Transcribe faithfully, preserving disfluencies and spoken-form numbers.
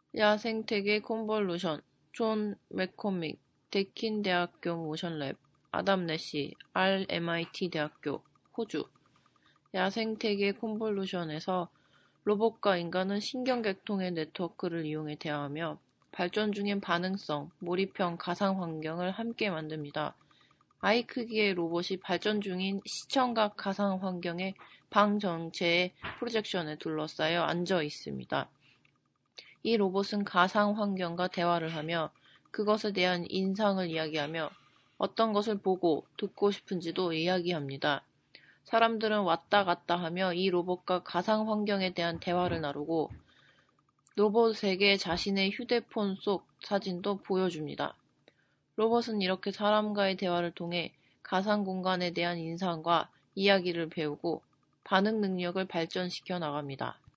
야생태계 컨볼루션, 존 맥코믹, 데킨 대학교 모션랩, 아담 내시, 알 엠아이티 대학교, 호주. 야생태계 컨볼루션에서 로봇과 인간은 신경계통의 네트워크를 이용해 대화하며 발전 중인 반응성, 몰입형 가상 환경을 함께 만듭니다. 아이 크기의 로봇이 발전 중인 시청각 가상 환경의 방 전체의 프로젝션에 둘러싸여 앉아 있습니다. 이 로봇은 가상 환경과 대화를 하며 그것에 대한 인상을 이야기하며 어떤 것을 보고 듣고 싶은지도 이야기합니다. 사람들은 왔다 갔다 하며 이 로봇과 가상 환경에 대한 대화를 나누고 로봇에게 자신의 휴대폰 속 사진도 보여줍니다. 로봇은 이렇게 사람과의 대화를 통해 가상 공간에 대한 인상과 이야기를 배우고 반응 능력을 발전시켜 나갑니다.